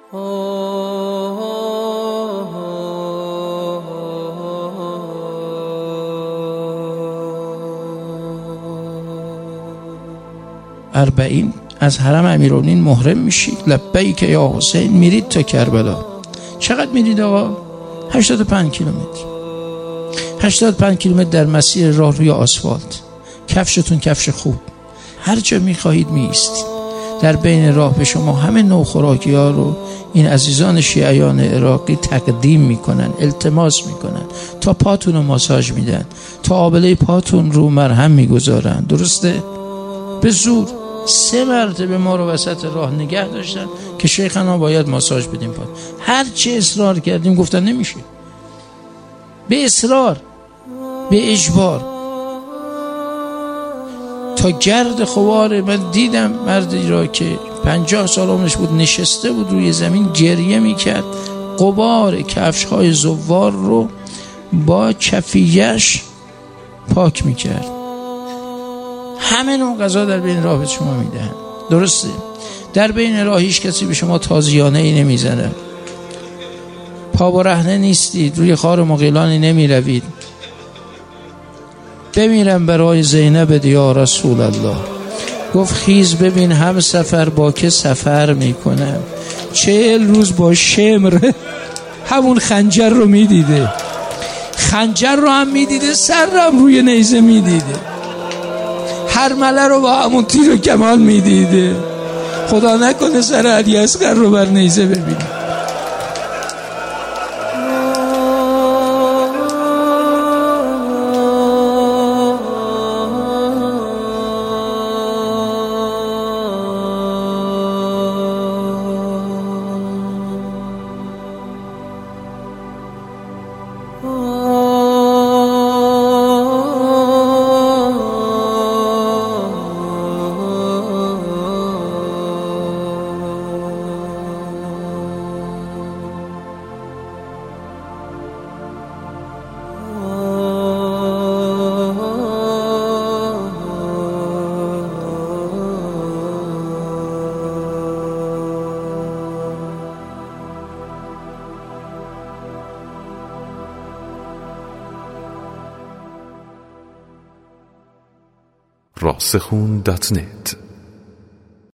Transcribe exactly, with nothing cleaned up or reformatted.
اربعین از حرم امیرالمومنین محرم میشید، لبیک یا حسین، میرید تا کربلا. چقدر میرید آقا؟ هشتاد و پنج کیلومتر. هشتاد و پنج کیلومتر در مسیر راه روی آسفالت، کفشتون کفش خوب، هر جا میخواهید میایستید. در بین راه به شما همه نوع خوراکی ها رو این عزیزان شیعیان عراقی تقدیم میکنن، التماس میکنن، تا پاتون رو ماساژ میدن، تا آبله پاتون رو مرهم میگذارن. درسته؟ به زور سه مرتبه ما رو وسط راه نگه داشتن که شیخنا باید ماساژ بدیم پات. هر چه اصرار کردیم گفتن نمیشه. به اصرار، به اجبار، تا گرد خوار. من دیدم مردی را که پنجاه سال عمرش بود نشسته بود روی زمین گریه میکرد، غبار کفش های زوار رو با کفیش پاک میکرد. همه نوع غذا در بین راه به شما میدهن. درسته؟ در بین راه هیچ کسی به شما تازیانه ای نمیزنه، پا برهنه نیستید، روی خار مغیلانی نمی روید. بمیرم برای زینب یا رسول الله. گفت خیز ببین هم سفر با که سفر میکنم. چهل روز با شمر همون خنجر رو میدیده، خنجر رو هم میدیده، سر رو هم روی نیزه میدیده، هر مله رو با همون تیر و کمان میدیده. خدا نکنه سر علی اصغر رو بر نیزه ببینه. راسخون دات نت